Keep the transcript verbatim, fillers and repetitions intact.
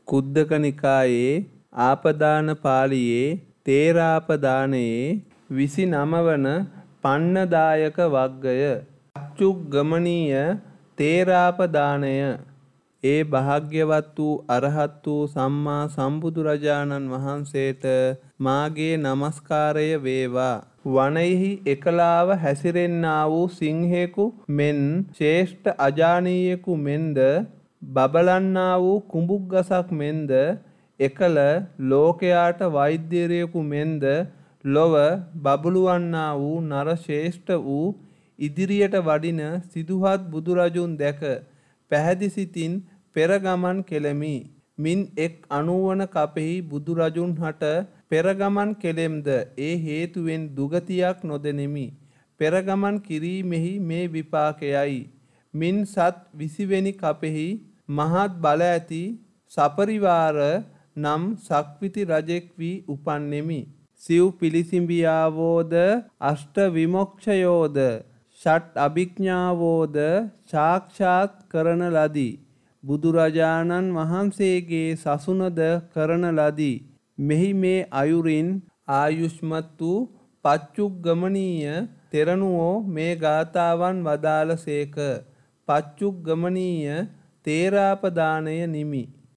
කුද්දක නිකායේ ආපදාන පාළියේ තේරාපදානයේ විසිනව වන පන්නදායක වග්ගය. පච්චුග්ගමනීය තේරාපදානය. ඒ භාග්‍යවත් වූ අරහත් වූ සම්මා සම්බුදුරජාණන් වහන්සේට මාගේ නමස්කාරය වේවා. වනයෙහි එකලාව හැසිරෙන්නා වූ සිංහෙකු මෙන් ශ්‍රේෂ්ඨ අජානීයෙකු මෙන්ද බබලන්නා වූ කුඹුග්ගසක් මෙන්ද එකල ලෝකයාට වෛද්‍යවරයෙකු මෙන්ද ලොව බබළුවන්නා වූ නර ශ්‍රේෂ්ඨ වූ ඉදිරියට වඩින සිදුහත් බුදුරජුන් දැක පැහැදි සිතින් පෙර ගමන් කෙලෙමි. මින් එක් අනුවන කපෙහි බුදුරජුන් හට පෙර ගමන් කෙලෙම්ද ඒ හේතුවෙන් දුගතියක් නොදෙනෙමි. පෙර ගමන් කිරීමෙහි මේ විපාකයයි. මින් සත් විසිවෙනි කපෙහි මහත් බල ඇති සපරිවාර නම් සක්විති රජෙක් වී උපන්නෙමි. සිව් පිළිසිඹියාවෝද අෂ්ට විමොක්ෂයෝද ෂට් අභිඥාවෝද සාක්ෂාත් කරන ලදී. බුදුරජාණන් වහන්සේගේ සසුනද කරන ලදී. මෙහි මේ අයුරින් ආයුෂ්මත් වූ පච්චුග්ගමනීය තෙරණුවෝ මේ ගාථාවන් වදාළසේක. පච්චුග්ගමනීය තේරාපදානය නිමි.